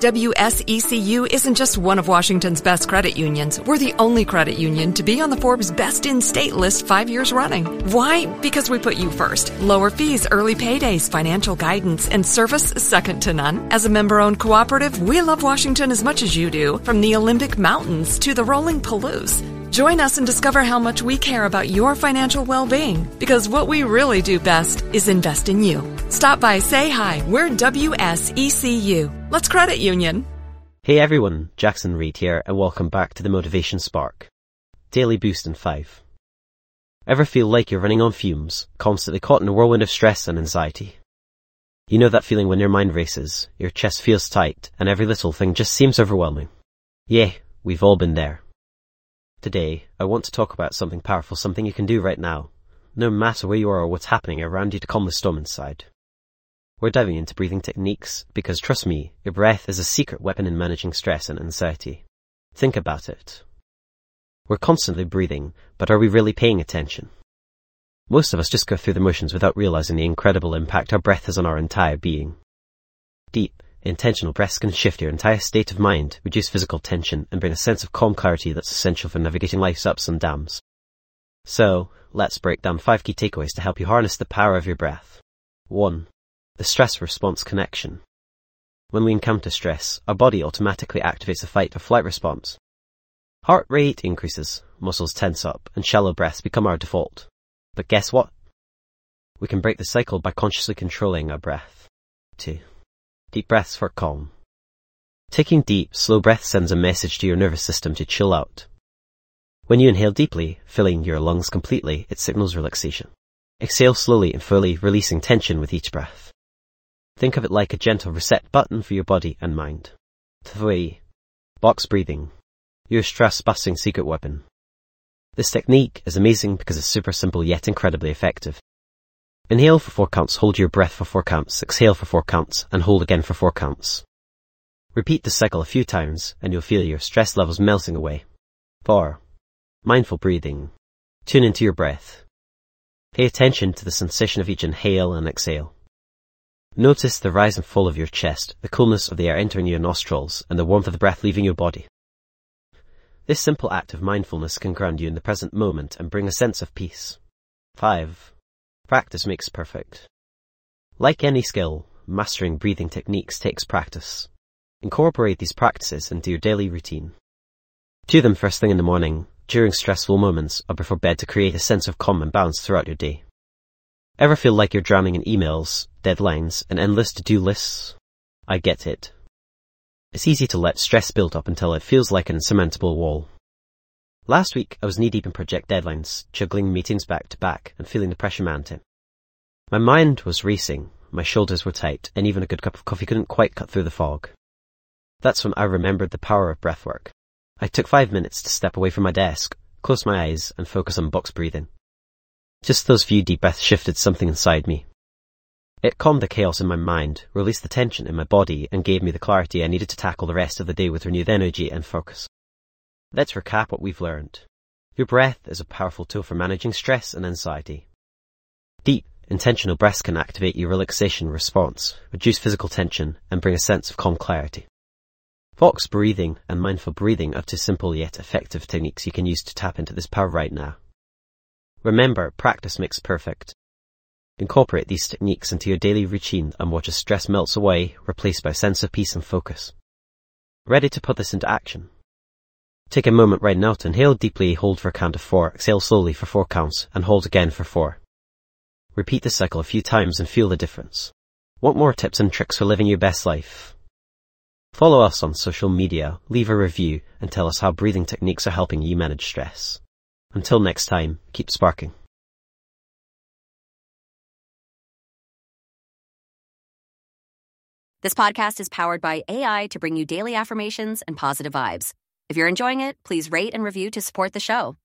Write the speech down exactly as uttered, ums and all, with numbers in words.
W S E C U isn't just one of Washington's best credit unions. We're the only credit union to be on the Forbes Best in State list five years running. Why? Because we put you first. Lower fees, early paydays, financial guidance, and service second to none. As a member-owned cooperative, we love Washington as much as you do, from the Olympic Mountains to the rolling Palouse. Join us and discover how much we care about your financial well-being, because what we really do best is invest in you. Stop by, say hi. We're W S E C U. Let's credit union. Hey everyone, Jackson Reid here, and welcome back to the Motivation Spark. Daily boost in five. Ever feel like you're running on fumes, constantly caught in a whirlwind of stress and anxiety? You know that feeling when your mind races, your chest feels tight, and every little thing just seems overwhelming? Yeah, we've all been there. Today, I want to talk about something powerful, something you can do right now, no matter where you are or what's happening around you, to calm the storm inside. We're diving into breathing techniques because, trust me, your breath is a secret weapon in managing stress and anxiety. Think about it. We're constantly breathing, but are we really paying attention? Most of us just go through the motions without realizing the incredible impact our breath has on our entire being. Deep, intentional breaths can shift your entire state of mind, reduce physical tension, and bring a sense of calm clarity that's essential for navigating life's ups and downs. So, let's break down five key takeaways to help you harness the power of your breath. one. The stress response connection. When we encounter stress, our body automatically activates a fight or flight response. Heart rate increases, muscles tense up, and shallow breaths become our default. But guess what? We can break the cycle by consciously controlling our breath. two. Deep breaths for calm. Taking deep, slow breaths sends a message to your nervous system to chill out. When you inhale deeply, filling your lungs completely, it signals relaxation. Exhale slowly and fully, releasing tension with each breath. Think of it like a gentle reset button for your body and mind. three. Box breathing. Your stress-busting secret weapon. This technique is amazing because it's super simple yet incredibly effective. Inhale for four counts, hold your breath for four counts, exhale for four counts, and hold again for four counts. Repeat the cycle a few times, and you'll feel your stress levels melting away. four. Mindful breathing. Tune into your breath. Pay attention to the sensation of each inhale and exhale. Notice the rise and fall of your chest, the coolness of the air entering your nostrils, and the warmth of the breath leaving your body. This simple act of mindfulness can ground you in the present moment and bring a sense of peace. five. Practice makes perfect. Like any skill, mastering breathing techniques takes practice. Incorporate these practices into your daily routine. Do them first thing in the morning, during stressful moments, or before bed to create a sense of calm and balance throughout your day. Ever feel like you're drowning in emails, deadlines, and endless to-do lists? I get it. It's easy to let stress build up until it feels like an insurmountable wall. Last week, I was knee-deep in project deadlines, juggling meetings back to back, and feeling the pressure mounting. My mind was racing, my shoulders were tight, and even a good cup of coffee couldn't quite cut through the fog. That's when I remembered the power of breathwork. I took five minutes to step away from my desk, close my eyes, and focus on box breathing. Just those few deep breaths shifted something inside me. It calmed the chaos in my mind, released the tension in my body, and gave me the clarity I needed to tackle the rest of the day with renewed energy and focus. Let's recap what we've learned. Your breath is a powerful tool for managing stress and anxiety. Deep, intentional breaths can activate your relaxation response, reduce physical tension, and bring a sense of calm clarity. Box breathing and mindful breathing are two simple yet effective techniques you can use to tap into this power right now. Remember, practice makes perfect. Incorporate these techniques into your daily routine and watch as stress melts away, replaced by a sense of peace and focus. Ready to put this into action? Take a moment right now to inhale deeply, hold for a count of four, exhale slowly for four counts, and hold again for four. Repeat this cycle a few times and feel the difference. Want more tips and tricks for living your best life? Follow us on social media, leave a review, and tell us how breathing techniques are helping you manage stress. Until next time, keep sparking. This podcast is powered by A I to bring you daily affirmations and positive vibes. If you're enjoying it, please rate and review to support the show.